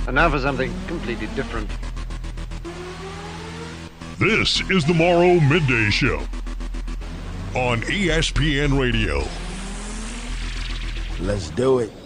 And now for something completely different. This is the Morrow Midday Show on ESPN Radio. Let's do it.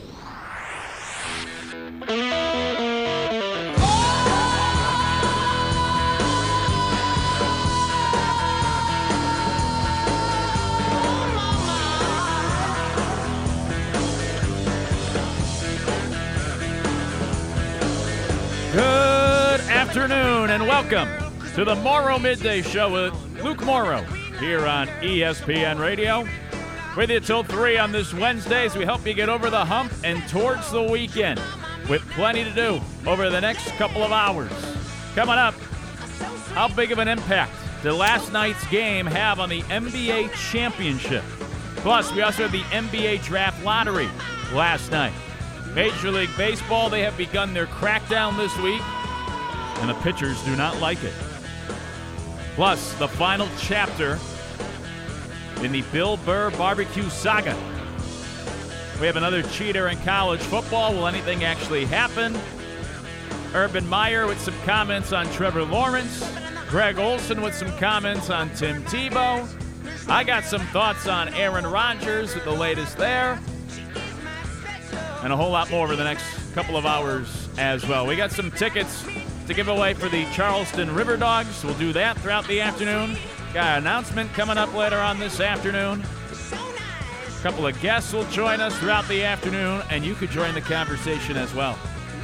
Good afternoon and welcome to the Morrow Midday Show with Luke Morrow here on ESPN Radio. With you till 3 on this Wednesday as we help you get over the hump and towards the weekend with plenty to do over the next couple of hours. Coming up, how big of an impact did last night's game have on the NBA championship? Plus, we also had the NBA draft lottery last night. Major League Baseball, they have begun their crackdown this week, and the pitchers do not like it. Plus, the final chapter in the Bill Burr barbecue saga. We have another cheater in college football. Will anything actually happen? Urban Meyer with some comments on Trevor Lawrence. Greg Olson with some comments on Tim Tebow. I got some thoughts on Aaron Rodgers with the latest there. And a whole lot more over the next couple of hours as well. We got some tickets to give away for the Charleston River Dogs. We'll do that throughout the afternoon. Got an announcement coming up later on this afternoon. A couple of guests will join us throughout the afternoon, and you could join the conversation as well.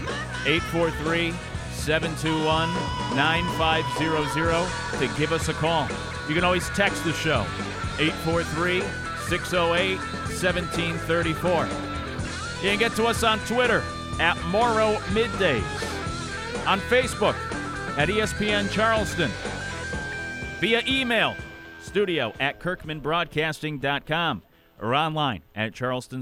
843-721-9500 to give us a call. You can always text the show, 843-608-1734. You can get to us on Twitter at Morrow Middays, on Facebook at ESPN Charleston, via email, studio@kirkmanbroadcasting.com, or online at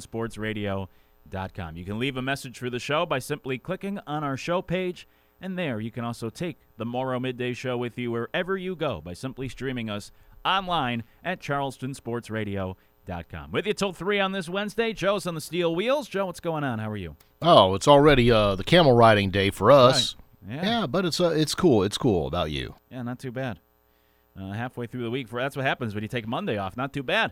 charlestonsportsradio.com. You can leave a message for the show by simply clicking on our show page, and there you can also take the Morrow Midday Show with you wherever you go by simply streaming us online at charlestonsportsradio.com. With you till 3 on this Wednesday. Joe's on the steel wheels. Joe, what's going on? How are you? Oh, it's already the camel riding day for us. Right. Yeah, but it's cool. It's cool. About you? Yeah, not too bad. Halfway through the week, that's what happens when you take Monday off. Not too bad.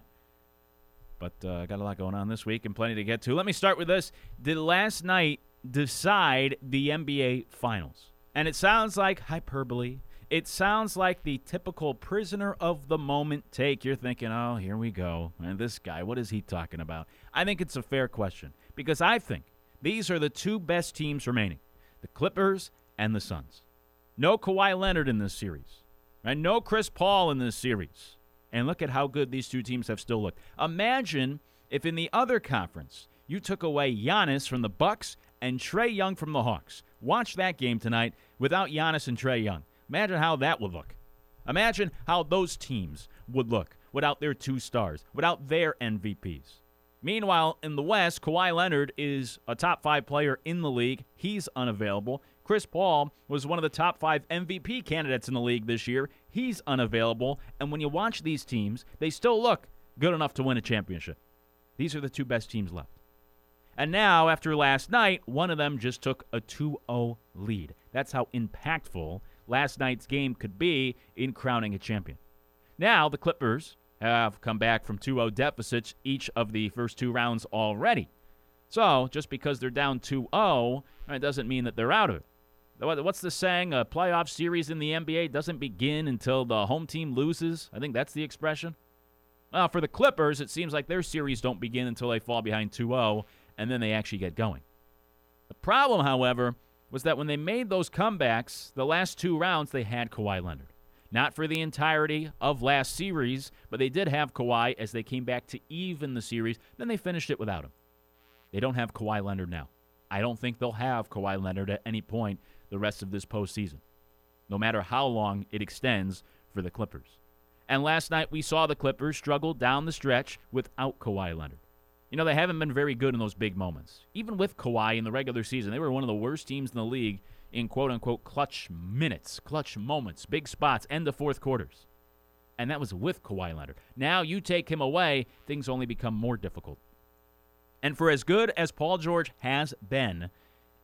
But got a lot going on this week and plenty to get to. Let me start with this. Did last night decide the NBA Finals? And it sounds like hyperbole. It sounds like the typical prisoner of the moment take. You're thinking, oh, here we go. And this guy, what is he talking about? I think it's a fair question because I think these are the two best teams remaining, the Clippers and the Suns. No Kawhi Leonard in this series. Right? No Chris Paul in this series. And look at how good these two teams have still looked. Imagine if in the other conference you took away Giannis from the Bucks and Trae Young from the Hawks. Watch that game tonight without Giannis and Trae Young. Imagine how that would look. Imagine how those teams would look without their two stars, without their MVPs. Meanwhile, in the West, Kawhi Leonard is a top 5 player in the league. He's unavailable. Chris Paul was one of the top 5 MVP candidates in the league this year. He's unavailable. And when you watch these teams, they still look good enough to win a championship. These are the two best teams left. And now, after last night, one of them just took a 2-0 lead. That's how impactful last night's game could be in crowning a champion. Now, the Clippers have come back from 2-0 deficits each of the first 2 rounds already. So, just because they're down 2-0, it doesn't mean that they're out of it. What's the saying? A playoff series in the NBA doesn't begin until the home team loses. I think that's the expression. Well, for the Clippers, it seems like their series don't begin until they fall behind 2-0, and then they actually get going. The problem, however, was that when they made those comebacks, the last 2 rounds, they had Kawhi Leonard. Not for the entirety of last series, but they did have Kawhi as they came back to even the series. Then they finished it without him. They don't have Kawhi Leonard now. I don't think they'll have Kawhi Leonard at any point the rest of this postseason, no matter how long it extends for the Clippers. And last night we saw the Clippers struggle down the stretch without Kawhi Leonard. You know, they haven't been very good in those big moments. Even with Kawhi in the regular season, they were one of the worst teams in the league in quote-unquote clutch minutes, clutch moments, big spots, end of fourth quarters. And that was with Kawhi Leonard. Now you take him away, things only become more difficult. And for as good as Paul George has been,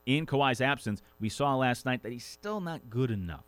in Kawhi's absence, we saw last night that he's still not good enough.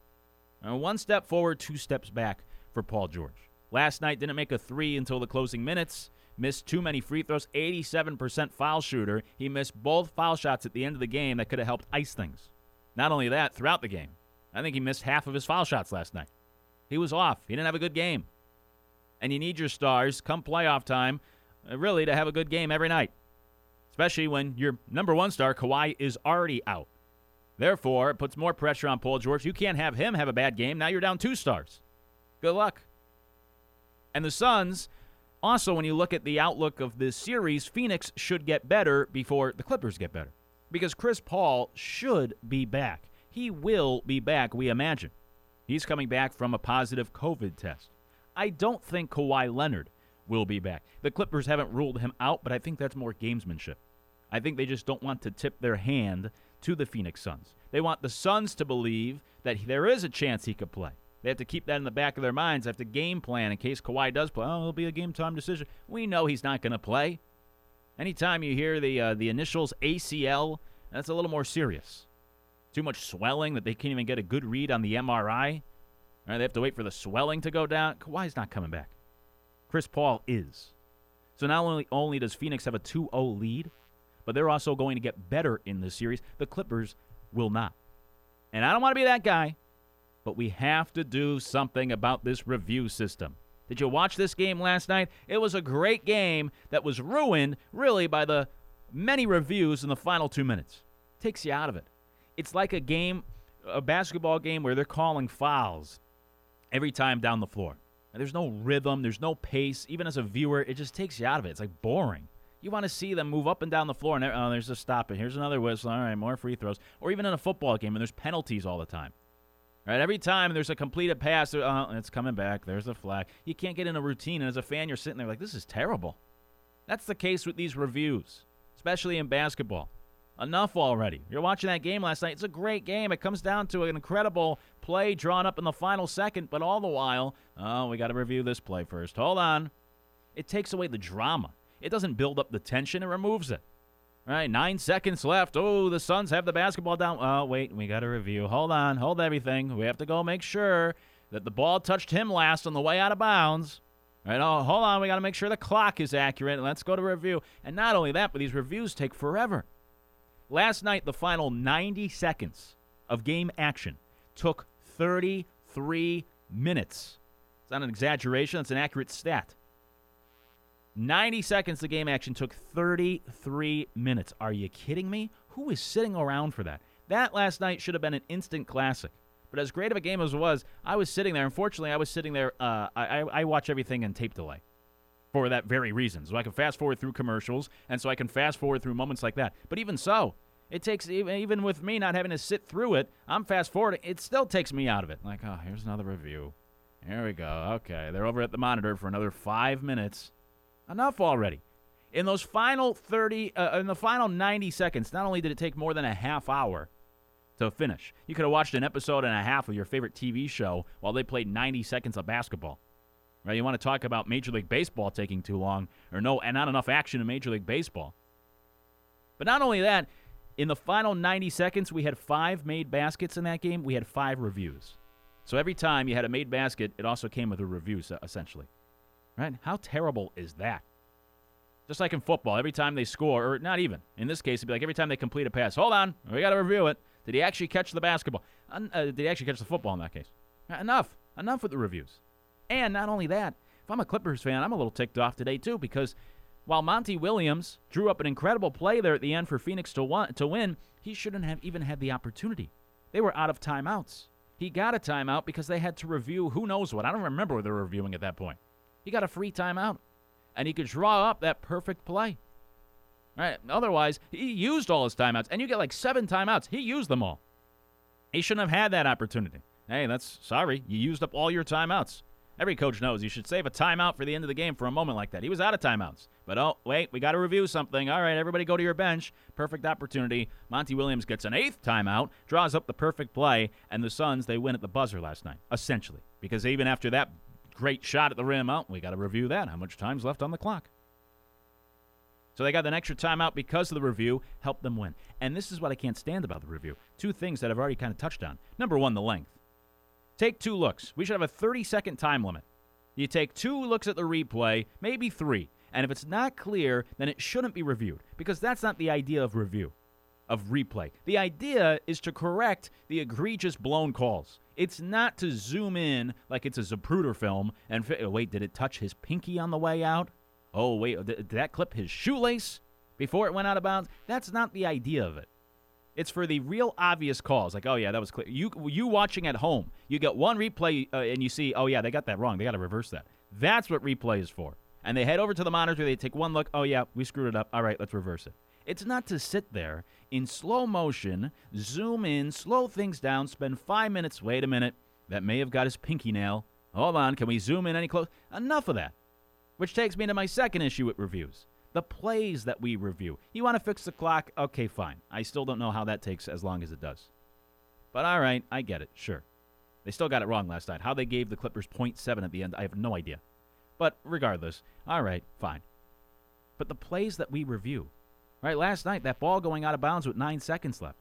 One step forward, 2 steps back for Paul George. Last night didn't make a 3 until the closing minutes. Missed too many free throws. 87% foul shooter. He missed both foul shots at the end of the game that could have helped ice things. Not only that, throughout the game, I think he missed half of his foul shots last night. He was off. He didn't have a good game. And you need your stars come playoff time, really, to have a good game every night. Especially when your number 1 star, Kawhi, is already out. Therefore, it puts more pressure on Paul George. You can't have him have a bad game. Now you're down 2 stars. Good luck. And the Suns, also, when you look at the outlook of this series, Phoenix should get better before the Clippers get better. Because Chris Paul should be back. He will be back, we imagine. He's coming back from a positive COVID test. I don't think Kawhi Leonard will be back. The Clippers haven't ruled him out, but I think that's more gamesmanship. I think they just don't want to tip their hand to the Phoenix Suns. They want the Suns to believe that there is a chance he could play. They have to keep that in the back of their minds. They have to game plan in case Kawhi does play. Oh, it'll be a game-time decision. We know he's not going to play. Anytime you hear the initials ACL, that's a little more serious. Too much swelling that they can't even get a good read on the MRI. They have to wait for the swelling to go down. Kawhi's not coming back. Chris Paul is. So not only does Phoenix have a 2-0 lead, but they're also going to get better in this series. The Clippers will not. And I don't want to be that guy, but we have to do something about this review system. Did you watch this game last night? It was a great game that was ruined, really, by the many reviews in the final 2 minutes. Takes you out of it. It's like a basketball game where they're calling fouls every time down the floor. And there's no rhythm, there's no pace. Even as a viewer, it just takes you out of it. It's like boring. You want to see them move up and down the floor, and there's a stop it. Here's another whistle. All right, more free throws. Or even in a football game, and there's penalties all the time. Right? Every time there's a completed pass, it's coming back. There's a flag. You can't get in a routine, and as a fan, you're sitting there like, this is terrible. That's the case with these reviews, especially in basketball. Enough already. You're watching that game last night. It's a great game. It comes down to an incredible play drawn up in the final second, but all the while, we got to review this play first. Hold on. It takes away the drama. It doesn't build up the tension. It removes it. All right, 9 seconds left. Oh, the Suns have the basketball down. Oh, wait, we got to review. Hold on. Hold everything. We have to go make sure that the ball touched him last on the way out of bounds. All right, hold on. We got to make sure the clock is accurate. Let's go to review. And not only that, but these reviews take forever. Last night, the final 90 seconds of game action took 33 minutes. It's not an exaggeration. It's an accurate stat. 90 seconds of game action took 33 minutes. Are you kidding me? Who is sitting around for that? That last night should have been an instant classic. But as great of a game as it was, I was sitting there. Unfortunately, I was sitting there. I watch everything in tape delay for that very reason. So I can fast forward through commercials, and so I can fast forward through moments like that. But even so, it takes, even with me not having to sit through it, I'm fast forwarding. It still takes me out of it. Like, oh, here's another review. Here we go. Okay, they're over at the monitor for another 5 minutes. Enough already. In those final in the final 90 seconds, not only did it take more than a half hour to finish, you could have watched an episode and a half of your favorite TV show while they played 90 seconds of basketball. Right? You want to talk about Major League Baseball taking too long, and not enough action in Major League Baseball. But not only that, in the final 90 seconds, we had 5 made baskets in that game. We had 5 reviews. So every time you had a made basket, it also came with a review, essentially. Right? How terrible is that? Just like in football, every time they score, or not even. In this case, it'd be like every time they complete a pass. Hold on, we got to review it. Did he actually catch the basketball? Did he actually catch the football in that case? Enough with the reviews. And not only that, if I'm a Clippers fan, I'm a little ticked off today too, because while Monty Williams drew up an incredible play there at the end for Phoenix to win, he shouldn't have even had the opportunity. They were out of timeouts. He got a timeout because they had to review who knows what. I don't remember what they were reviewing at that point. He got a free timeout, and he could draw up that perfect play. Right? Otherwise, he used all his timeouts, and you get like 7 timeouts. He used them all. He shouldn't have had that opportunity. Hey, sorry. You used up all your timeouts. Every coach knows you should save a timeout for the end of the game for a moment like that. He was out of timeouts. But, oh, wait, we got to review something. All right, everybody go to your bench. Perfect opportunity. Monty Williams gets an 8th timeout, draws up the perfect play, and the Suns, they win at the buzzer last night, essentially. Because even after that great shot at the rim, we got to review that. How much time's left on the clock? So they got an extra timeout because of the review, helped them win. And this is what I can't stand about the review. Two things that I've already kind of touched on. Number one, the length. Take 2 looks. We should have a 30-second time limit. You take 2 looks at the replay, maybe 3. And if it's not clear, then it shouldn't be reviewed, because that's not the idea of review, of replay. The idea is to correct the egregious blown calls. It's not to zoom in like it's a Zapruder film and, wait, did it touch his pinky on the way out? Oh, wait, did that clip his shoelace before it went out of bounds? That's not the idea of it. It's for the real obvious calls, like, oh, yeah, that was clear. You watching at home, you get one replay and you see, oh, yeah, they got that wrong. They got to reverse that. That's what replay is for. And they head over to the monitor, they take one look, oh, yeah, we screwed it up. All right, let's reverse it. It's not to sit there in slow motion, zoom in, slow things down, spend 5 minutes, wait a minute, that may have got his pinky nail. Hold on, can we zoom in any close? Enough of that. Which takes me to my second issue with reviews. The plays that we review. You want to fix the clock? Okay, fine. I still don't know how that takes as long as it does. But all right, I get it, sure. They still got it wrong last night. How they gave the Clippers 0.7 at the end, I have no idea. But regardless, all right, fine. But the plays that we review, right? Last night, that ball going out of bounds with 9 seconds left.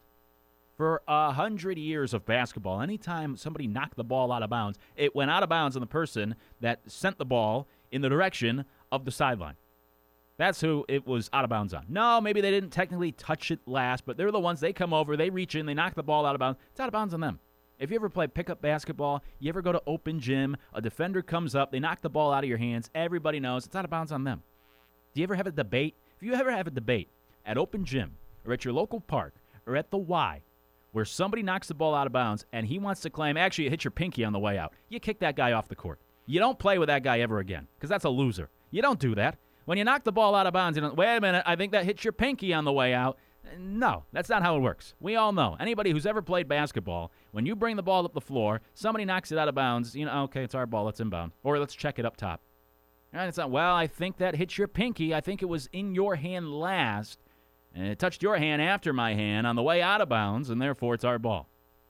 For 100 years of basketball, anytime somebody knocked the ball out of bounds, it went out of bounds on the person that sent the ball in the direction of the sideline. That's who it was out of bounds on. No, maybe they didn't technically touch it last, but they're the ones, they come over, they reach in, they knock the ball out of bounds. It's out of bounds on them. If you ever play pickup basketball, you ever go to open gym, a defender comes up, they knock the ball out of your hands, everybody knows it's out of bounds on them. Do you ever have a debate? If you ever have a debate at open gym or at your local park or at the Y where somebody knocks the ball out of bounds and he wants to claim, actually, it hit your pinky on the way out, you kick that guy off the court. You don't play with that guy ever again, because that's a loser. You don't do that. When you knock the ball out of bounds, you don't, wait a minute, I think that hit your pinky on the way out. No, that's not how it works. We all know. Anybody who's ever played basketball, when you bring the ball up the floor, somebody knocks it out of bounds, you know, okay, it's our ball, it's inbound. Or let's check it up top. And it's not, well, I think that hit your pinky. I think it was in your hand last, and it touched your hand after my hand on the way out of bounds, and therefore it's our ball.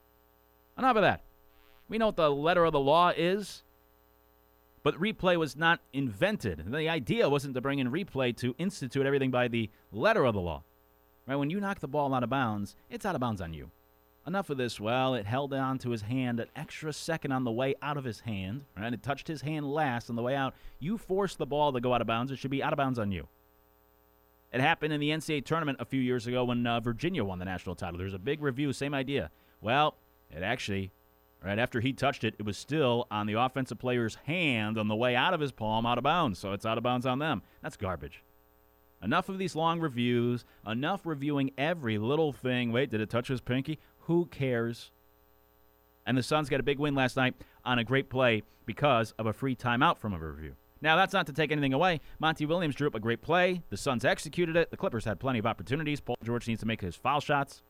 Enough of that. We know what the letter of the law is. But replay was not invented. The idea wasn't to bring in replay to institute everything by the letter of the law. Right? When you knock the ball out of bounds, it's out of bounds on you. Enough of this, well, it held on to his hand an extra second on the way out of his hand. Right? It touched his hand last on the way out. You forced the ball to go out of bounds. It should be out of bounds on you. It happened in the NCAA tournament a few years ago when Virginia won the national title. There's a big review, same idea. Well, it actually... Right after he touched it, it was still on the offensive player's hand on the way out of his palm, out of bounds. So it's out of bounds on them. That's garbage. Enough of these long reviews. Enough reviewing every little thing. Wait, did it touch his pinky? Who cares? And the Suns got a big win last night on a great play because of a free timeout from a review. Now, that's not to take anything away. Monty Williams drew up a great play. The Suns executed it. The Clippers had plenty of opportunities. Paul George needs to make his foul shots.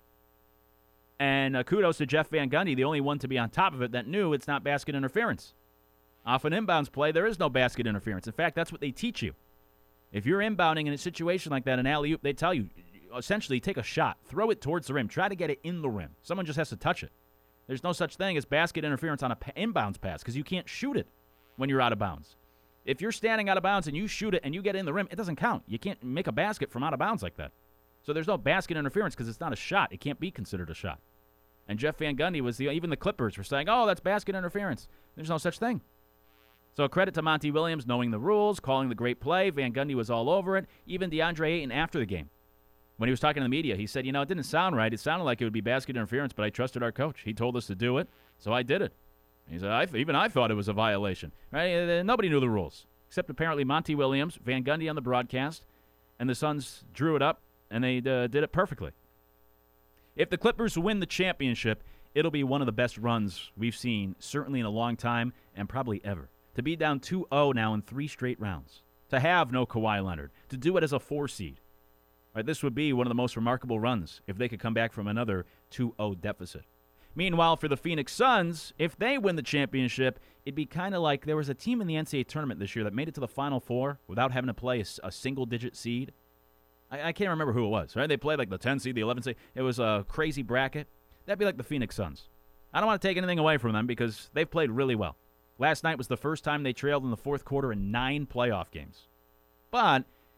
And kudos to Jeff Van Gundy, the only one to be on top of it that knew it's not basket interference. Off an inbounds play, there is no basket interference. In fact, that's what they teach you. If you're inbounding in a situation like that, an alley-oop, they tell you, essentially, take a shot. Throw it towards the rim. Try to get it in the rim. Someone just has to touch it. There's no such thing as basket interference on an inbounds pass because you can't shoot it when you're out of bounds. If you're standing out of bounds and you shoot it and you get in the rim, it doesn't count. You can't make a basket from out of bounds like that. So there's no basket interference because it's not a shot. It can't be considered a shot. And Jeff Van Gundy was even the Clippers were saying, oh, that's basket interference. There's no such thing. So credit to Monty Williams knowing the rules, calling the great play. Van Gundy was all over it. Even DeAndre Ayton after the game. When he was talking to the media, he said, it didn't sound right. It sounded like it would be basket interference, but I trusted our coach. He told us to do it, so I did it. He said, I thought it was a violation. Right? Nobody knew the rules, except apparently Monty Williams, Van Gundy on the broadcast, and the Suns drew it up, and they did it perfectly. If the Clippers win the championship, it'll be one of the best runs we've seen, certainly in a long time, and probably ever. To be down 2-0 now in 3 straight rounds. To have no Kawhi Leonard. To do it as a 4 seed. Right, this would be one of the most remarkable runs if they could come back from another 2-0 deficit. Meanwhile, for the Phoenix Suns, if they win the championship, it'd be kind of like there was a team in the NCAA tournament this year that made it to the Final Four without having to play a single-digit seed. I can't remember who it was, right? They played like the 10 seed, the 11 seed. It was a crazy bracket. That'd be like the Phoenix Suns. I don't want to take anything away from them because they've played really well. Last night was the first time they trailed in the fourth quarter in 9 playoff games. But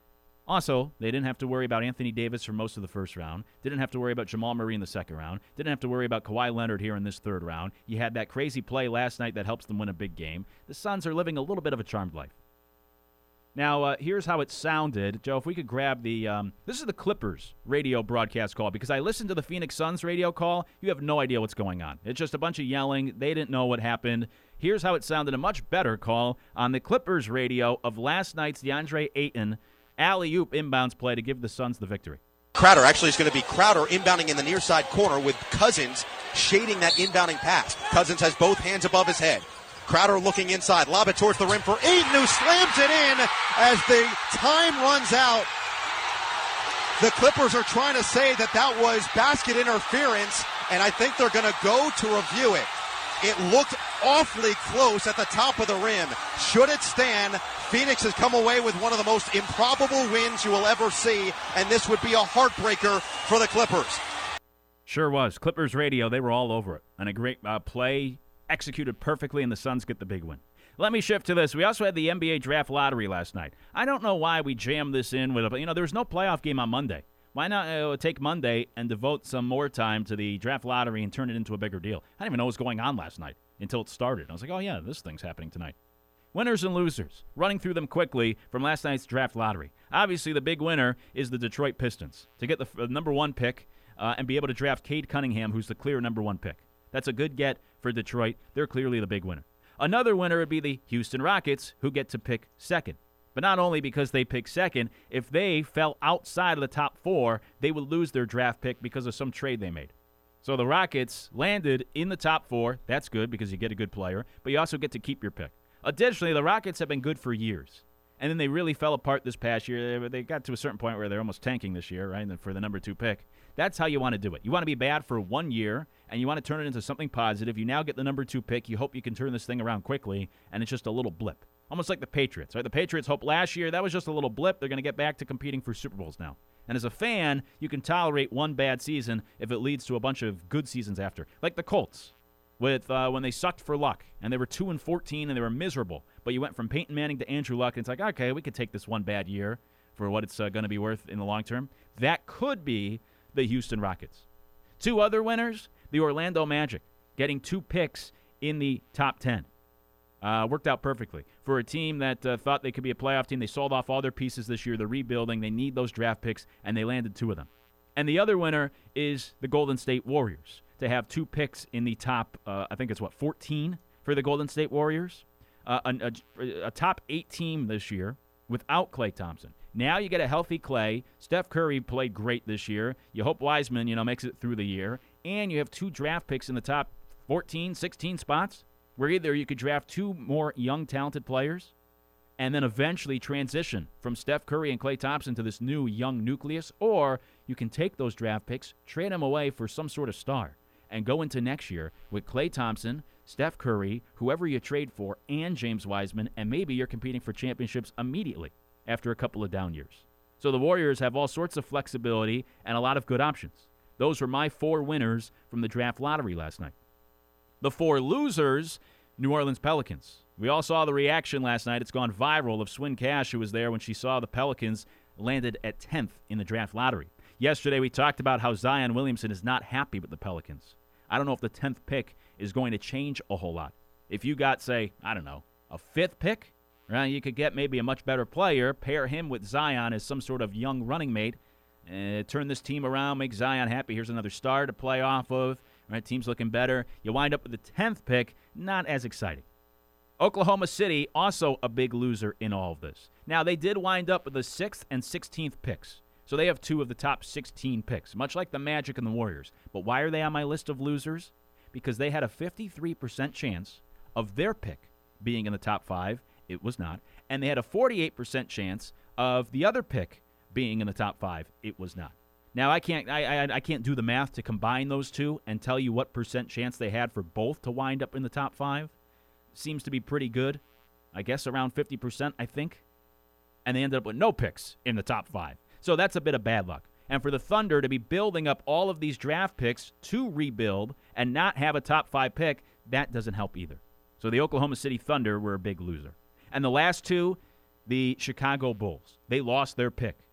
Also, they didn't have to worry about Anthony Davis for most of the first round. Didn't have to worry about Jamal Murray in the second round. Didn't have to worry about Kawhi Leonard here in this third round. You had that crazy play last night that helps them win a big game. The Suns are living a little bit of a charmed life. Now, here's how it sounded. Joe, if we could grab the this is the Clippers radio broadcast call, because I listened to the Phoenix Suns radio call. You have no idea what's going on. It's just a bunch of yelling. They didn't know what happened. Here's how it sounded, a much better call on the Clippers radio of last night's DeAndre Ayton alley-oop inbounds play to give the Suns the victory. Crowder, actually, is going to be Crowder inbounding in the near side corner with Cousins shading that inbounding pass. Cousins has both hands above his head. Crowder looking inside, lob it towards the rim for Ayton, who slams it in as the time runs out. The Clippers are trying to say that that was basket interference, and I think they're going to go to review it. It looked awfully close at the top of the rim. Should it stand, Phoenix has come away with one of the most improbable wins you will ever see, and this would be a heartbreaker for the Clippers. Sure was. Clippers radio, they were all over it. And a great play, executed perfectly, and the Suns get the big win. Let me shift to this. We also had the NBA draft lottery last night. I don't know why we jammed this in with there was no playoff game on Monday. Why not take Monday and devote some more time to the draft lottery and turn it into a bigger deal? I didn't even know what was going on last night until it started. I was like, oh, yeah, this thing's happening tonight. Winners and losers. Running through them quickly from last night's draft lottery. Obviously, the big winner is the Detroit Pistons to get the number one pick and be able to draft Cade Cunningham, who's the clear number one pick. That's a good get for Detroit. They're clearly the big winner. Another winner would be the Houston Rockets, who get to pick second. But not only because they pick second, if they fell outside of the top four, they would lose their draft pick because of some trade they made. So the Rockets landed in the top four. That's good because you get a good player, but you also get to keep your pick. Additionally, the Rockets have been good for years. And then they really fell apart this past year. They got to a certain point where they're almost tanking this year, right, for the number two pick. That's how you want to do it. You want to be bad for 1 year, and you want to turn it into something positive. You now get the number two pick. You hope you can turn this thing around quickly, and it's just a little blip. Almost like the Patriots, right? The Patriots hoped last year that was just a little blip. They're going to get back to competing for Super Bowls now. And as a fan, you can tolerate one bad season if it leads to a bunch of good seasons after. Like the Colts, with when they sucked for Luck, and they were 2-14, and they were miserable. But you went from Peyton Manning to Andrew Luck, and it's like, okay, we could take this one bad year for what it's going to be worth in the long term. That could be the Houston Rockets. Two other winners, the Orlando Magic, getting 2 picks in the top 10. Worked out perfectly. For a team that thought they could be a playoff team, they sold off all their pieces this year. They're rebuilding. They need those draft picks, and they landed 2 of them. And the other winner is the Golden State Warriors, to have 2 picks in the top, 14 for the Golden State Warriors. A top 8 team this year without Klay Thompson. Now you get a healthy Klay. Steph Curry played great this year. You hope Wiseman, makes it through the year. And you have 2 draft picks in the top 14, 16 spots, where either you could draft 2 more young, talented players and then eventually transition from Steph Curry and Klay Thompson to this new young nucleus, or you can take those draft picks, trade them away for some sort of star, and go into next year with Klay Thompson, Steph Curry, whoever you trade for, and James Wiseman, and maybe you're competing for championships immediately after a couple of down years. So the Warriors have all sorts of flexibility and a lot of good options. Those were my 4 winners from the draft lottery last night. The 4 losers, New Orleans Pelicans. We all saw the reaction last night. It's gone viral of Swin Cash, who was there when she saw the Pelicans landed at 10th in the draft lottery. Yesterday we talked about how Zion Williamson is not happy with the Pelicans. I don't know if the 10th pick is going to change a whole lot. If you got, say, a 5th pick, right, you could get maybe a much better player, pair him with Zion as some sort of young running mate, turn this team around, make Zion happy. Here's another star to play off of. Right, team's looking better. You wind up with the 10th pick, not as exciting. Oklahoma City, also a big loser in all of this. Now, they did wind up with the 6th and 16th picks. So they have 2 of the top 16 picks, much like the Magic and the Warriors. But why are they on my list of losers? Because they had a 53% chance of their pick being in the top 5. It was not. And they had a 48% chance of the other pick being in the top 5. It was not. Now, I can't do the math to combine those two and tell you what percent chance they had for both to wind up in the top 5. Seems to be pretty good. I guess around 50%, I think. And they ended up with no picks in the top 5. So that's a bit of bad luck. And for the Thunder to be building up all of these draft picks to rebuild and not have a top 5 pick, that doesn't help either. So the Oklahoma City Thunder were a big loser. And the last 2, the Chicago Bulls. They lost their pick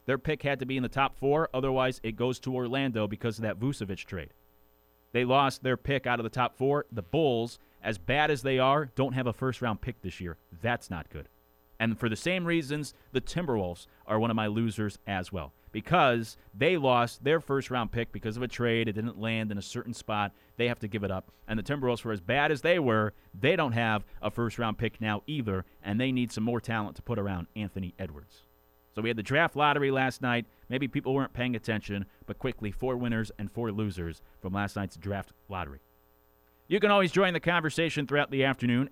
Their pick had to be in the top 4. Otherwise, it goes to Orlando because of that Vucevic trade. They lost their pick out of the top 4. The Bulls, as bad as they are, don't have a first-round pick this year. That's not good. And for the same reasons, the Timberwolves are one of my losers as well. Because they lost their first-round pick because of a trade. It didn't land in a certain spot. They have to give it up. And the Timberwolves, for as bad as they were, they don't have a first-round pick now either, and they need some more talent to put around Anthony Edwards. So we had the draft lottery last night. Maybe people weren't paying attention, but quickly, 4 winners and 4 losers from last night's draft lottery. You can always join the conversation throughout the afternoon,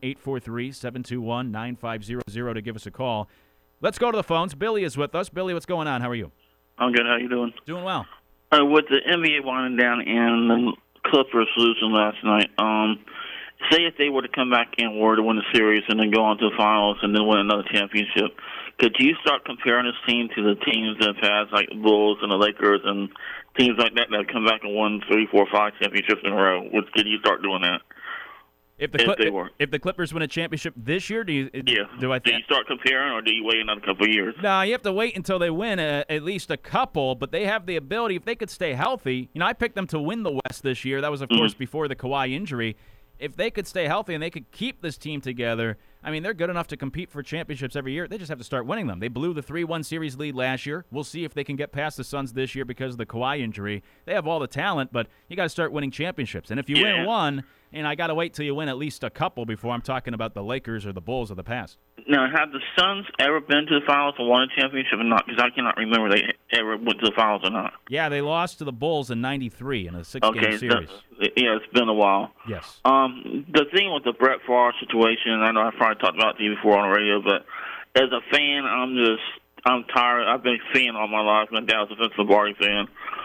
843-721-9500 to give us a call. Let's go to the phones. Billy is with us. Billy, what's going on? How are you? I'm good. How you doing? Doing well. With the NBA winding down and the Clippers losing last night, say if they were to come back and were to win the series and then go on to the finals and then win another championship, could you start comparing this team to the teams that have had, like the Bulls and the Lakers and teams like that have come back and won 3, 4, 5 championships in a row? Could you start doing that? If the Clippers win a championship this year, do you start comparing, or do you wait another couple of years? No, you have to wait until they win at least a couple, but they have the ability, if they could stay healthy. I picked them to win the West this year. That was, of course, before the Kawhi injury. If they could stay healthy and they could keep this team together, they're good enough to compete for championships every year. They just have to start winning them. They blew the 3-1 series lead last year. We'll see if they can get past the Suns this year because of the Kawhi injury. They have all the talent, but you got to start winning championships. And if you win one, and I got to wait till you win at least a couple before I'm talking about the Lakers or the Bulls of the past. Now, have the Suns ever been to the finals and won a championship or not? Because I cannot remember they ever went to the finals or not. Yeah, they lost to the Bulls in '93 in a 6-game series. It's been a while. Yes. The thing with the Brett Favre situation, I know I've probably talked about it to you before on the radio, but as a fan, I'm tired. I've been a fan all my life. My dad was a Vince Lombardi fan.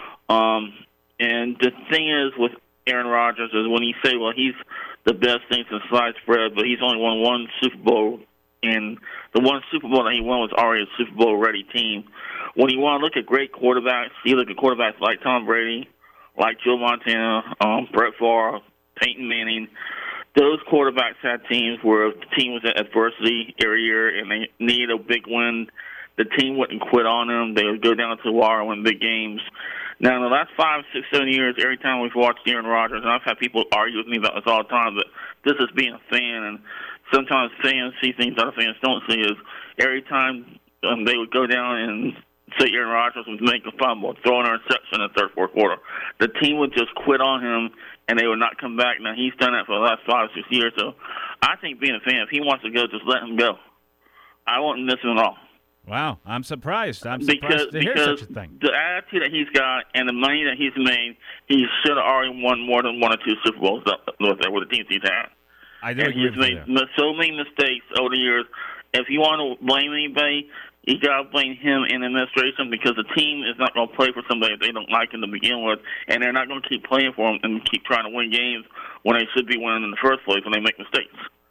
And the thing is with Aaron Rodgers is when you say, well, he's the best thing since sliced bread, but he's only won 1 Super Bowl, and the 1 Super Bowl that he won was already a Super Bowl-ready team. When you want to look at great quarterbacks, you look at quarterbacks like Tom Brady, like Joe Montana, Brett Favre, Peyton Manning. Those quarterbacks had teams where the team was at adversity every year and they needed a big win. The team wouldn't quit on them. They would go down to the wire and win big games. Now, in the last 5, 6, 7 years, every time we've watched Aaron Rodgers, and I've had people argue with me about this all the time, but this is being a fan, and sometimes fans see things other fans don't see, is every time they would go down and say Aaron Rodgers would make a fumble, throw an interception in the third, fourth quarter, the team would just quit on him, and they would not come back. Now, he's done that for the last 5 or 6 years, so I think being a fan, if he wants to go, just let him go. I won't miss him at all. Wow, I'm surprised. I'm surprised to hear such a thing. The attitude that he's got and the money that he's made, he should have already won more than 1 or 2 Super Bowls with the teams he's had. I do agree with you. He's made so many mistakes over the years. If you want to blame anybody, you got to blame him and the administration because the team is not going to play for somebody they don't like him to begin with, and they're not going to keep playing for him and keep trying to win games when they should be winning in the first place when they make mistakes.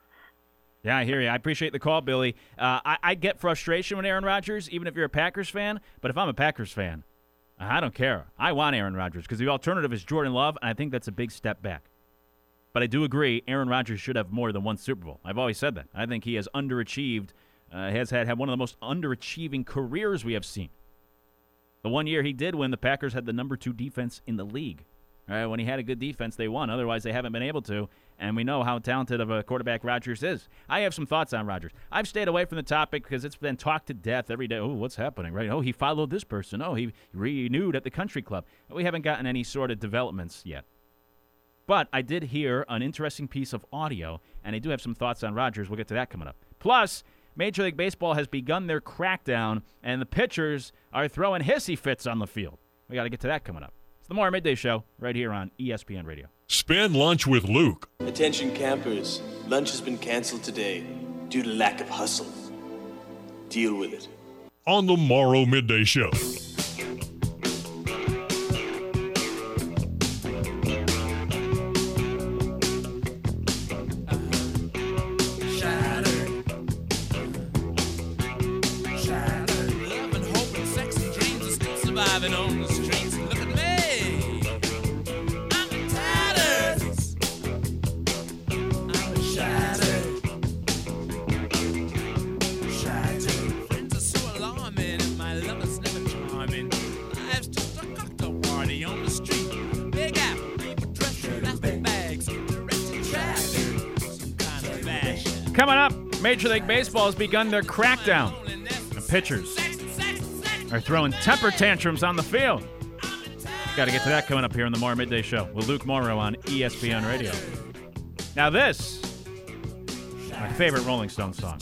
Yeah, I hear you. I appreciate the call, Billy. I get frustration with Aaron Rodgers, even if you're a Packers fan. But if I'm a Packers fan, I don't care. I want Aaron Rodgers because the alternative is Jordan Love, and I think that's a big step back. But I do agree Aaron Rodgers should have more than 1 Super Bowl. I've always said that. I think he has underachieved, has had one of the most underachieving careers we have seen. The 1 year he did win, the Packers had the number 2 defense in the league. When he had a good defense, they won. Otherwise, they haven't been able to. And we know how talented of a quarterback Rodgers is. I have some thoughts on Rodgers. I've stayed away from the topic because it's been talked to death every day. Oh, what's happening, right? Oh, he followed this person. Oh, he renewed at the country club. We haven't gotten any sort of developments yet. But I did hear an interesting piece of audio, and I do have some thoughts on Rodgers. We'll get to that coming up. Plus, Major League Baseball has begun their crackdown, and the pitchers are throwing hissy fits on the field. We got to get to that coming up. It's the More Midday Show right here on ESPN Radio. Spend lunch with Luke. Attention campers, lunch has been canceled today due to lack of hustle. Deal with it. On the Morrow Midday Show. On the streets, look at me. I'm tattered. I'm shattered. Shattered. Friends are so alarming, and my lovers never try. Let's just a cocktail party on the street. Big Apple, people dressed in plastic bags, directing traffic, some kind of fashion. Coming up, Major League Baseball has begun their crackdown. The pitchers are throwing temper tantrums on the field. Got to get to that coming up here on the Morrow Midday Show with Luke Morrow on ESPN Radio. Now this, my favorite Rolling Stones song.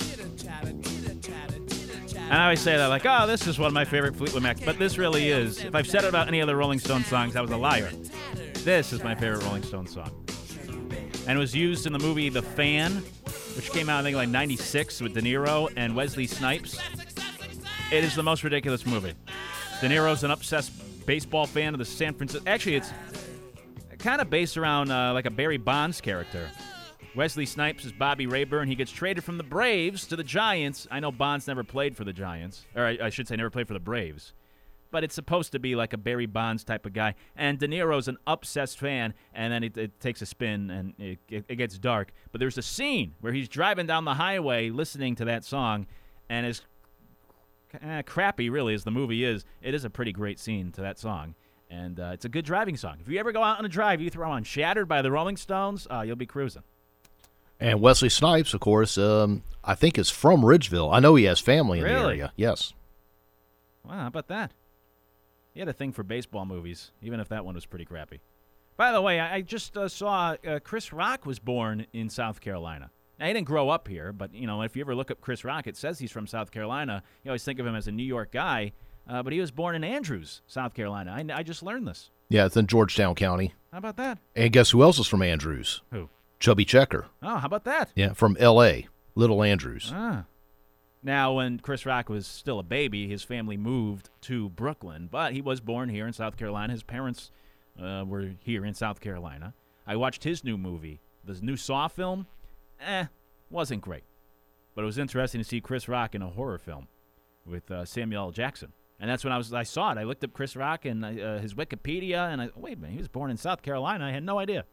And I always say that like, oh, this is one of my favorite Fleetwood Mac. But this really is. If I've said it about any other Rolling Stones songs, I was a liar. This is my favorite Rolling Stones song. And it was used in the movie The Fan, which came out, I think, like 96 with De Niro and Wesley Snipes. It is the most ridiculous movie. De Niro's an obsessed baseball fan of the San Francisco. Actually, it's kind of based around like a Barry Bonds character. Wesley Snipes is Bobby Rayburn. He gets traded from the Braves to the Giants. I know Bonds never played for the Giants. Or I should say never played for the Braves. But it's supposed to be like a Barry Bonds type of guy. And De Niro's an obsessed fan, and then it takes a spin, and it gets dark. But there's a scene where he's driving down the highway listening to that song, and as crappy, really, as the movie is, it is a pretty great scene to that song. And it's a good driving song. If you ever go out on a drive, you throw on Shattered by the Rolling Stones, you'll be cruising. And Wesley Snipes, of course, I think is from Ridgeville. I know he has family in the area. Yes. Wow, how about that? He had a thing for baseball movies, even if that one was pretty crappy. By the way, I just saw Chris Rock was born in South Carolina. Now, he didn't grow up here, but, you know, if you ever look up Chris Rock, it says he's from South Carolina. You always think of him as a New York guy, but he was born in Andrews, South Carolina. I just learned this. Yeah, it's in Georgetown County. How about that? And guess who else is from Andrews? Who? Chubby Checker. Oh, how about that? Yeah, from L.A., Little Andrews. Ah. Now, when Chris Rock was still a baby, his family moved to Brooklyn, but he was born here in South Carolina. His parents were here in South Carolina. I watched his new movie, the new Saw film. Wasn't great. But it was interesting to see Chris Rock in a horror film with Samuel L. Jackson. And that's when I saw it. I looked up Chris Rock and his Wikipedia, and wait a minute, he was born in South Carolina. I had no idea.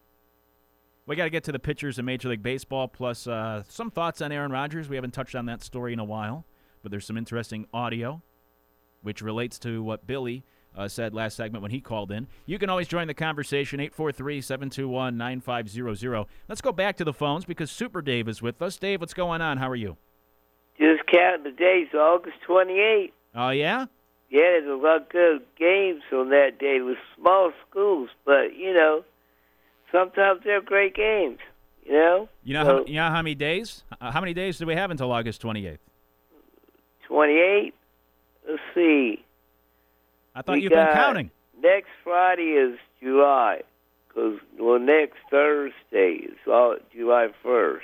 We got to get to the pitchers in Major League Baseball, plus some thoughts on Aaron Rodgers. We haven't touched on that story in a while, but there's some interesting audio, which relates to what Billy said last segment when he called in. You can always join the conversation, 843-721-9500. Let's go back to the phones because Super Dave is with us. Dave, what's going on? How are you? Just counting the days, August 28th. Oh, yeah? Yeah, there's a lot of good games on that day with small schools, but, you know, sometimes they're great games, you know? You know how many days? How many days do we have until August 28th? 28? Let's see. I thought you've been counting. Next Friday is July, because, well, next Thursday is July 1st.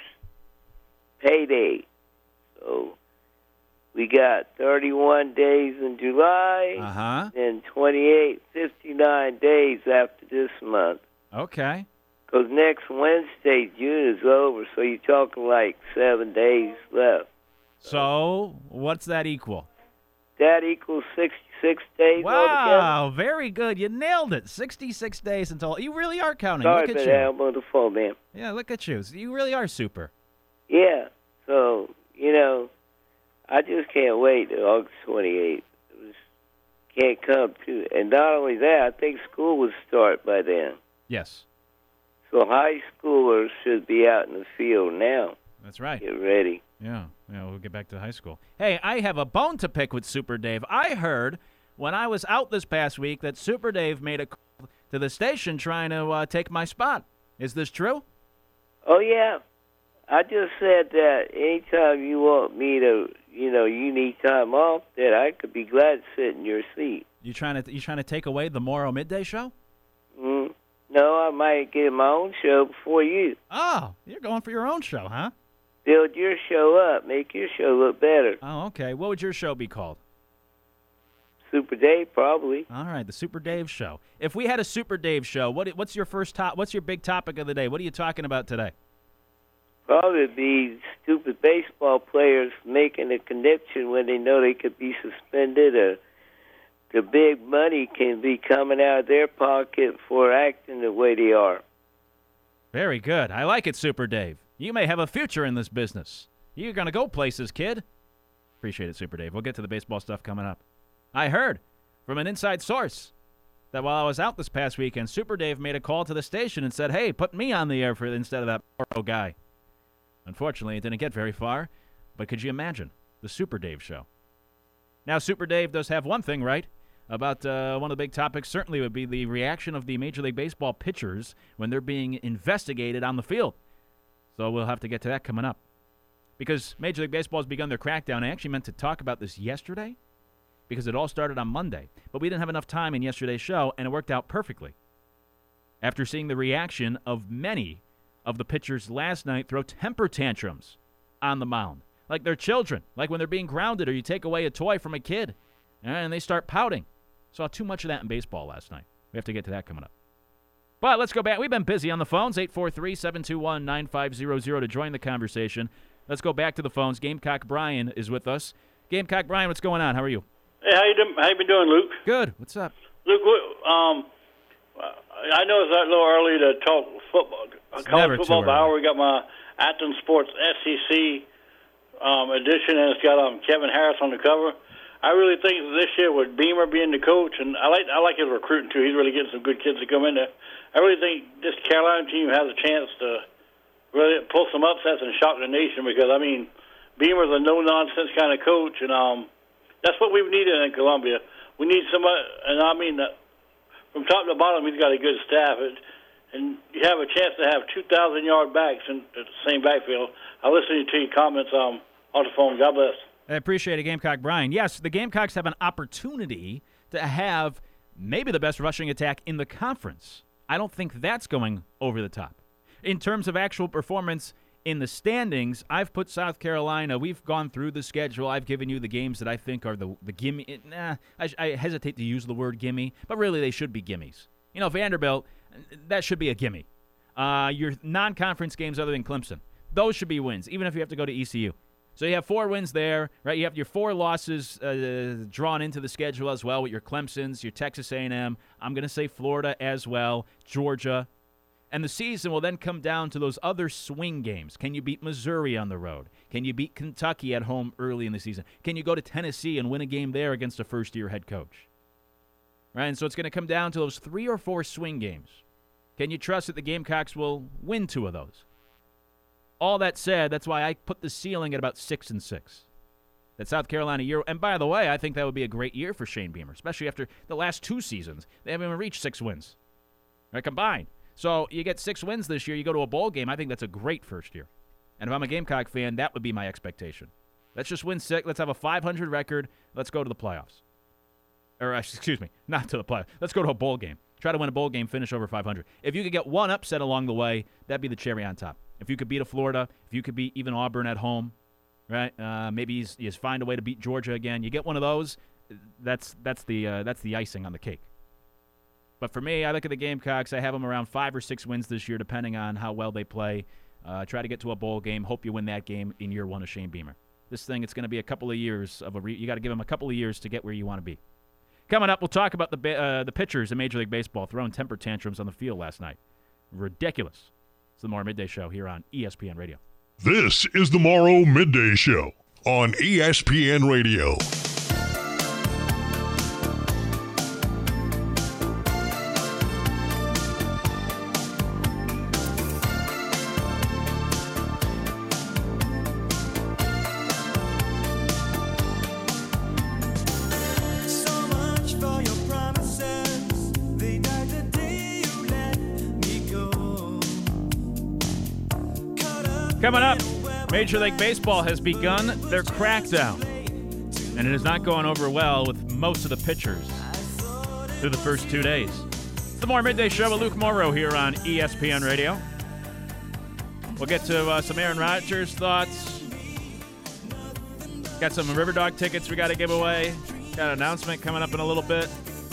Payday. So we got 31 days in July, and 28, 59 days after this month. Okay. Because next Wednesday, June is over, so you're talking like 7 days left. So what's that equal? That equals 66 days altogether. Wow, very good. You nailed it. 66 days until... You really are counting. Sorry look at for you. that. I'm on the phone, man. Yeah, look at you. You really are super. Yeah. So, you know, I just can't wait till August 28th. Can't come to. And not only that, I think school would start by then. Yes. So high schoolers should be out in the field now. That's right. Get ready. Yeah, we'll get back to high school. Hey, I have a bone to pick with Super Dave. I heard when I was out this past week that Super Dave made a call to the station trying to take my spot. Is this true? Oh, yeah. I just said that anytime you want me to, you know, you need time off, that I could be glad to sit in your seat. You trying to take away the Morrow Midday Show? No, I might get my own show before you. Oh, you're going for your own show, huh? Build your show up. Make your show look better. Oh, okay. What would your show be called? Super Dave, probably. All right, the Super Dave Show. If we had a Super Dave show, what's your what's your big topic of the day? What are you talking about today? Probably be stupid baseball players making a connection when they know they could be suspended, or the big money can be coming out of their pocket for acting the way they are. Very good. I like it, Super Dave. You may have a future in this business. You're going to go places, kid. Appreciate it, Super Dave. We'll get to the baseball stuff coming up. I heard from an inside source that while I was out this past weekend, Super Dave made a call to the station and said, hey, put me on the air instead of that poor guy. Unfortunately, it didn't get very far, but could you imagine the Super Dave show? Now, Super Dave does have one thing right about one of the big topics certainly would be the reaction of the Major League Baseball pitchers when they're being investigated on the field. So we'll have to get to that coming up. Because Major League Baseball has begun their crackdown. I actually meant to talk about this yesterday because it all started on Monday. But we didn't have enough time in yesterday's show, and it worked out perfectly. After seeing the reaction of many of the pitchers last night throw temper tantrums on the mound, like they're children, like when they're being grounded or you take away a toy from a kid, and they start pouting. Saw too much of that in baseball last night. We have to get to that coming up. But let's go back. We've been busy on the phones, 843-721-9500 to join the conversation. Let's go back to the phones. Gamecock Brian is with us. Gamecock Brian, what's going on? How are you? Hey, how you been doing, Luke? Good. What's up? Luke, I know it's a little early to talk football, college football, but I already got my Athens Sports SEC edition, and it's got Kevin Harris on the cover. I really think this year with Beamer being the coach, and I like his recruiting too. He's really getting some good kids to come in there. I really think this Carolina team has a chance to really pull some upsets and shock the nation because, I mean, Beamer's a no-nonsense kind of coach, and that's what we've needed in Columbia. We need somebody, and I mean, from top to bottom, he's got a good staff, and you have a chance to have 2,000-yard backs in the same backfield. I listened to your comments on the phone. God bless. I appreciate it, Gamecock Brian. Yes, the Gamecocks have an opportunity to have maybe the best rushing attack in the conference. I don't think that's going over the top. In terms of actual performance in the standings, I've put South Carolina. We've gone through the schedule. I've given you the games that I think are the gimme. I hesitate to use the word gimme, but really they should be gimmies. You know, Vanderbilt, that should be a gimme. Your non-conference games other than Clemson, those should be wins, even if you have to go to ECU. So you have 4 wins there, right? You have your 4 losses drawn into the schedule as well with your Clemsons, your Texas A&M. I'm going to say Florida as well, Georgia. And the season will then come down to those other swing games. Can you beat Missouri on the road? Can you beat Kentucky at home early in the season? Can you go to Tennessee and win a game there against a first-year head coach? Right? And so it's going to come down to those 3 or 4 swing games. Can you trust that the Gamecocks will win 2 of those? All that said, that's why I put the ceiling at about 6-6. That South Carolina year, and by the way, I think that would be a great year for Shane Beamer, especially after the last 2 seasons. They haven't even reached 6 wins, right, combined. So you get 6 wins this year, you go to a bowl game. I think that's a great first year. And if I'm a Gamecock fan, that would be my expectation. Let's just win 6. Let's have a 500 record. Let's go to the playoffs. Or, excuse me, not to the playoffs. Let's go to a bowl game. Try to win a bowl game, finish over 500. If you could get one upset along the way, that'd be the cherry on top. If you could beat a Florida, if you could beat even Auburn at home, right? Maybe you find a way to beat Georgia again. You get one of those, that's the icing on the cake. But for me, I look at the Gamecocks. I have them around 5 or 6 wins this year, depending on how well they play. Try to get to a bowl game. Hope you win that game in year 1 of Shane Beamer. This thing, it's going to be a couple of years of you got to give them a couple of years to get where you want to be. Coming up, we'll talk about the pitchers in Major League Baseball throwing temper tantrums on the field last night. Ridiculous. It's the Morrow Midday Show here on ESPN Radio. This is the Morrow Midday Show on ESPN Radio. Coming up, Major League Baseball has begun their crackdown, and it is not going over well with most of the pitchers through the first 2 days. It's the Morrow Midday Show with Luke Morrow here on ESPN Radio. We'll get to some Aaron Rodgers thoughts. Got some Riverdog tickets we got to give away. Got an announcement coming up in a little bit.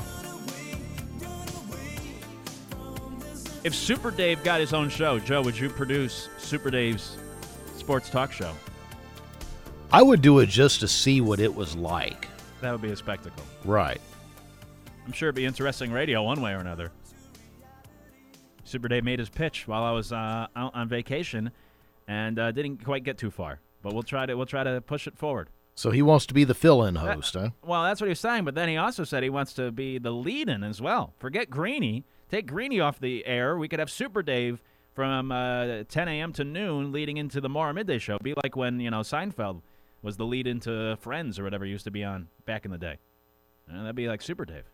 If Super Dave got his own show, Joe, would you produce Super Dave's sports talk show? I would do it just to see what it was like. That would be a spectacle. Right. I'm sure it'd be interesting radio one way or another. Super Dave made his pitch while I was out on vacation and didn't quite get too far. But we'll try to push it forward. So he wants to be the fill-in host, huh? Well, that's what he was saying, but then he also said he wants to be the lead-in as well. Forget Greeny. Take Greeny off the air. We could have Super Dave from 10 a.m. to noon leading into the Morrow Midday Show. Be like when, Seinfeld was the lead-in to Friends or whatever used to be on back in the day. That'd be like Super Dave.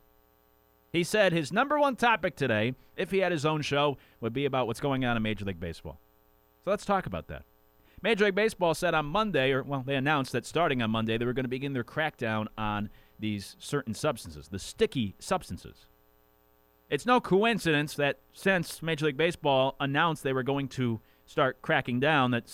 He said his number one topic today, if he had his own show, would be about what's going on in Major League Baseball. So let's talk about that. Major League Baseball said on Monday, they announced that starting on Monday, they were going to begin their crackdown on these certain substances, the sticky substances. It's no coincidence that since Major League Baseball announced they were going to start cracking down, that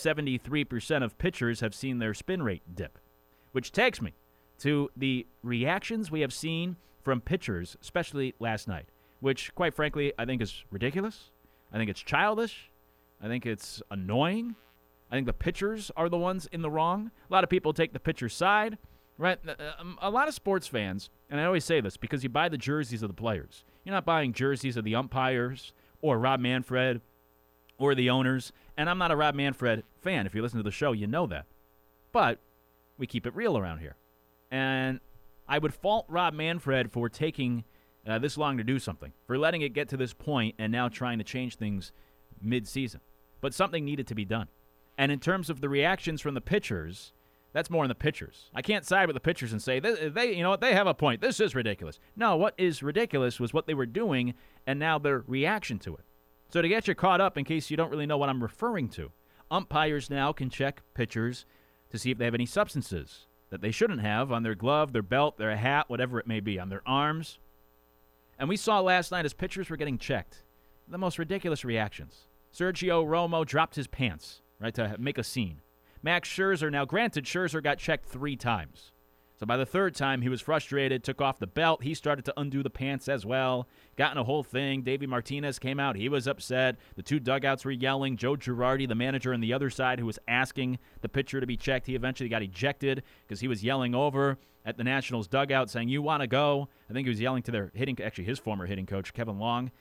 73% of pitchers have seen their spin rate dip, which takes me to the reactions we have seen from pitchers, especially last night, which, quite frankly, I think is ridiculous. I think it's childish. I think it's annoying. I think the pitchers are the ones in the wrong. A lot of people take the pitcher's side, right? A lot of sports fans, and I always say this because you buy the jerseys of the players. You're not buying jerseys of the umpires or Rob Manfred or the owners. And I'm not a Rob Manfred fan. If you listen to the show, you know that. But we keep it real around here. And I would fault Rob Manfred for taking this long to do something, for letting it get to this point and now trying to change things mid-season. But something needed to be done. And in terms of the reactions from the pitchers, that's more on the pitchers. I can't side with the pitchers and say, they have a point. This is ridiculous. No, what is ridiculous was what they were doing and now their reaction to it. So to get you caught up in case you don't really know what I'm referring to, umpires now can check pitchers to see if they have any substances that they shouldn't have on their glove, their belt, their hat, whatever it may be, on their arms. And we saw last night as pitchers were getting checked, the most ridiculous reactions. Sergio Romo dropped his pants, right, to make a scene. Max Scherzer, now granted, Scherzer got checked 3 times. So by the 3rd time, he was frustrated, took off the belt. He started to undo the pants as well. Got in a whole thing. Davey Martinez came out. He was upset. The 2 dugouts were yelling. Joe Girardi, the manager on the other side, who was asking the pitcher to be checked, he eventually got ejected because he was yelling over at the Nationals dugout saying, "You want to go?" I think he was yelling to their his former hitting coach, Kevin Long.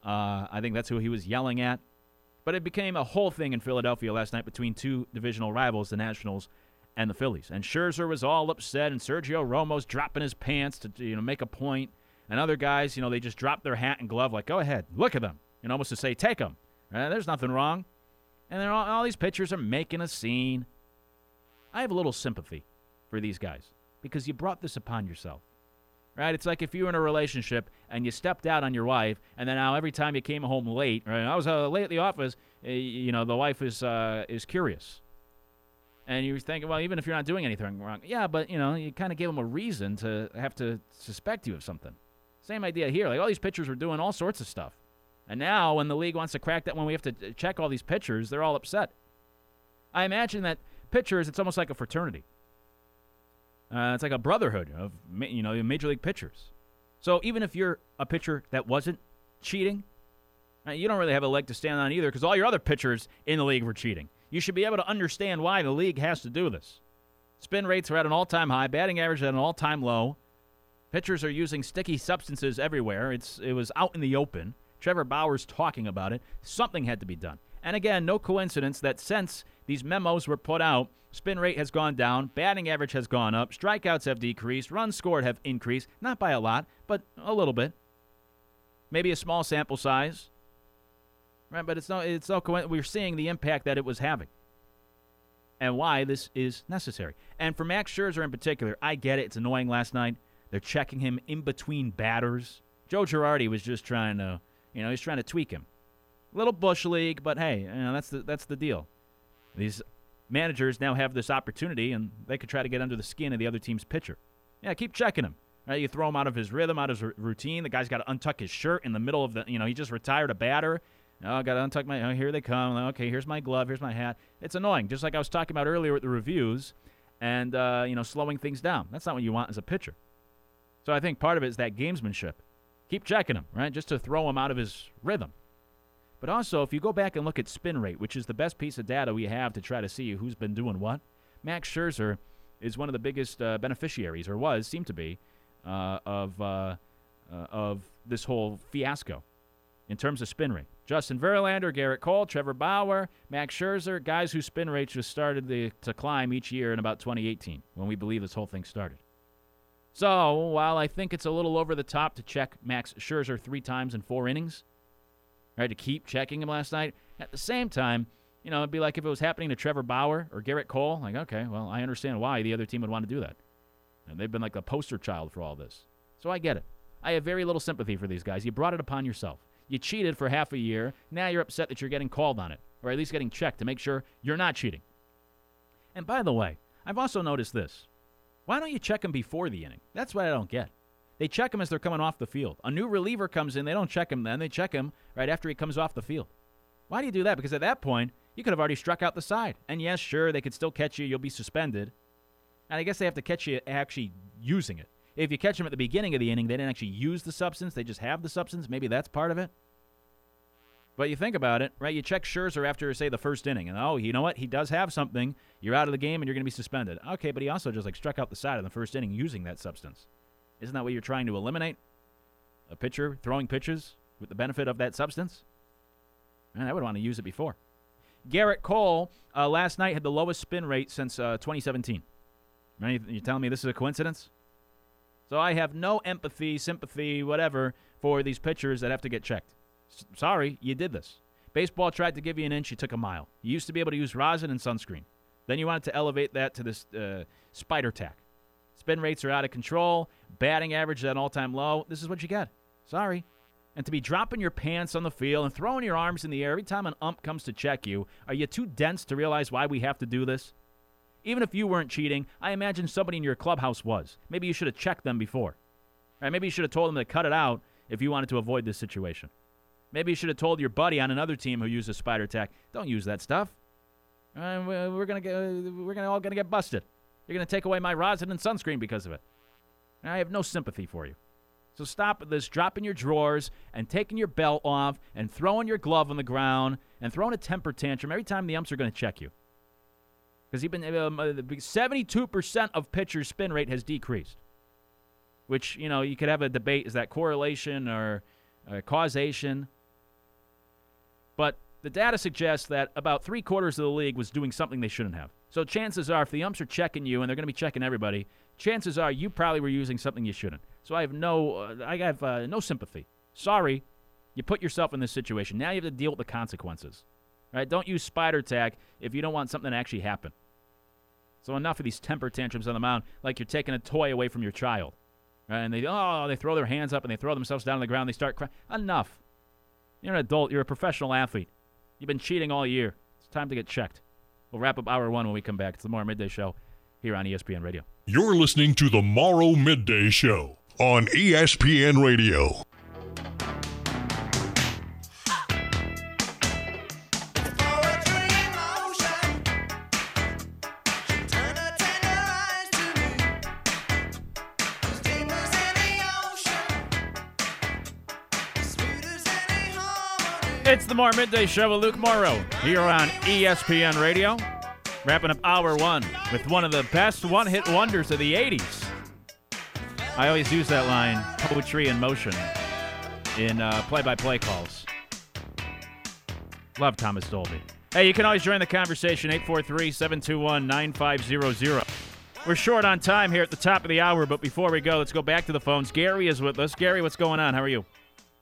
I think that's who he was yelling at. But it became a whole thing in Philadelphia last night between 2 divisional rivals, the Nationals and the Phillies. And Scherzer was all upset, and Sergio Romo's dropping his pants to make a point. And other guys, they just drop their hat and glove like, go ahead, look at them. Almost to say, take them. There's nothing wrong. And then all these pitchers are making a scene. I have a little sympathy for these guys because you brought this upon yourself. Right? It's like if you were in a relationship and you stepped out on your wife, and then now every time you came home late, right? I was late at the office, the wife is curious. And you're thinking, well, even if you're not doing anything wrong, yeah, but, you kind of gave them a reason to have to suspect you of something. Same idea here. Like, all these pitchers were doing all sorts of stuff. And now when the league wants to crack that, when we have to check all these pitchers, they're all upset. I imagine that pitchers, it's almost like a fraternity. It's like a brotherhood of, major league pitchers. So even if you're a pitcher that wasn't cheating, you don't really have a leg to stand on either because all your other pitchers in the league were cheating. You should be able to understand why the league has to do this. Spin rates are at an all-time high, batting average at an all-time low. Pitchers are using sticky substances everywhere. It was out in the open. Trevor Bauer's talking about it. Something had to be done. And again, no coincidence that since these memos were put out, spin rate has gone down, batting average has gone up, strikeouts have decreased, runs scored have increased, not by a lot, but a little bit. Maybe a small sample size. Right, but it's no coincidence. We're seeing the impact that it was having and why this is necessary. And for Max Scherzer in particular, I get it. It's annoying last night. They're checking him in between batters. Joe Girardi was just trying to, he's trying to tweak him. A little Bush League, but hey, that's the deal. These managers now have this opportunity, and they could try to get under the skin of the other team's pitcher. Yeah, keep checking him. Right, you throw him out of his rhythm, out of his routine. The guy's got to untuck his shirt in the middle of the, he just retired a batter. I got to untuck my, here they come. Okay, here's my glove, here's my hat. It's annoying, just like I was talking about earlier with the reviews and, slowing things down. That's not what you want as a pitcher. So I think part of it is that gamesmanship. Keep checking him, right, just to throw him out of his rhythm. But also, if you go back and look at spin rate, which is the best piece of data we have to try to see who's been doing what, Max Scherzer is one of the biggest beneficiaries, or seemed to be, of this whole fiasco. in terms of spin rate. Justin Verlander, Garrett Cole, Trevor Bauer, Max Scherzer, guys whose spin rates just started to climb each year in about 2018 when we believe this whole thing started. So while I think it's a little over the top to check Max Scherzer 3 times in 4 innings, right, to keep checking him last night, at the same time, it'd be like if it was happening to Trevor Bauer or Garrett Cole, like, okay, well, I understand why the other team would want to do that. And they've been like the poster child for all this. So I get it. I have very little sympathy for these guys. You brought it upon yourself. You cheated for half a year. Now you're upset that you're getting called on it, or at least getting checked to make sure you're not cheating. And by the way, I've also noticed this. Why don't you check them before the inning? That's what I don't get. They check them as they're coming off the field. A new reliever comes in. They don't check him then. They check him right after he comes off the field. Why do you do that? Because at that point, you could have already struck out the side. And yes, sure, they could still catch you. You'll be suspended. And I guess they have to catch you actually using it. If you catch them at the beginning of the inning, they didn't actually use the substance. They just have the substance. Maybe that's part of it. But you think about it, right? You check Scherzer after, say, the first inning. And, oh, you know what? He does have something. You're out of the game and you're going to be suspended. Okay, but he also just, struck out the side in the first inning using that substance. Isn't that what you're trying to eliminate? A pitcher throwing pitches with the benefit of that substance? Man, I would want to use it before. Garrett Cole last night had the lowest spin rate since 2017. Right? You're telling me this is a coincidence? So I have no empathy, sympathy, whatever, for these pitchers that have to get checked. Sorry, you did this. Baseball tried to give you an inch, you took a mile. You used to be able to use rosin and sunscreen. Then you wanted to elevate that to this spider tack. Spin rates are out of control. Batting average is at an all-time low. This is what you get. Sorry. And to be dropping your pants on the field and throwing your arms in the air every time an ump comes to check you, are you too dense to realize why we have to do this? Even if you weren't cheating, I imagine somebody in your clubhouse was. Maybe you should have checked them before. Right? Maybe you should have told them to cut it out if you wanted to avoid this situation. Maybe you should have told your buddy on another team who uses spider tack, don't use that stuff. We're all gonna get busted. You're gonna take away my rosin and sunscreen because of it. And I have no sympathy for you. So stop this dropping your drawers and taking your belt off and throwing your glove on the ground and throwing a temper tantrum every time the umps are going to check you. Because 72% of pitchers' spin rate has decreased. Which, you could have a debate. Is that correlation or causation? But the data suggests that about 3/4 of the league was doing something they shouldn't have. So chances are, if the umps are checking you, and they're going to be checking everybody, chances are you probably were using something you shouldn't. So I have no sympathy. Sorry, you put yourself in this situation. Now you have to deal with the consequences. Right? Don't use spider tack if you don't want something to actually happen. So enough of these temper tantrums on the mound, like you're taking a toy away from your child. Right? And they throw their hands up and they throw themselves down on the ground. They start crying. Enough. You're an adult. You're a professional athlete. You've been cheating all year. It's time to get checked. We'll wrap up hour 1 when we come back. It's the Morrow Midday Show here on ESPN Radio. You're listening to the Morrow Midday Show on ESPN Radio. It's the Morrow Midday Show with Luke Morrow here on ESPN Radio. Wrapping up hour 1 with one of the best one-hit wonders of the 80s. I always use that line, poetry in motion, in play-by-play calls. Love Thomas Dolby. Hey, you can always join the conversation, 843-721-9500. We're short on time here at the top of the hour, but before we go, let's go back to the phones. Gary is with us. Gary, what's going on? How are you?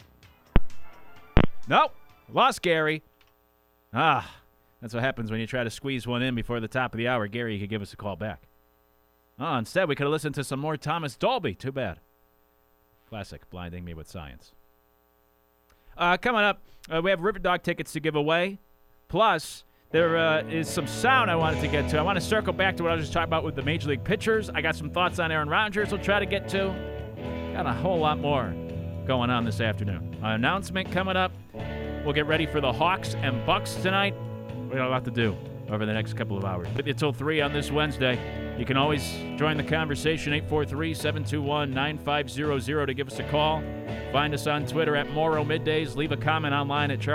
Nope. Lost Gary. That's what happens when you try to squeeze one in before the top of the hour. Gary, you could give us a call back. Instead, we could have listened to some more Thomas Dolby. Too bad. Classic, blinding me with science. Coming up, we have River Dog tickets to give away. Plus, there is some sound I wanted to get to. I want to circle back to what I was just talking about with the Major League pitchers. I got some thoughts on Aaron Rodgers we'll try to get to. Got a whole lot more going on this afternoon. Announcement coming up. We'll get ready for the Hawks and Bucks tonight. We got a lot to do over the next couple of hours. With you till 3 on this Wednesday. You can always join the conversation, 843-721-9500 to give us a call. Find us on Twitter at Morrow Middays. Leave a comment online at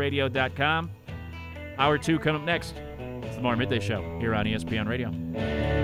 charlestonsportsradio.com. Hour 2 coming up next. It's the Morrow Midday Show here on ESPN Radio.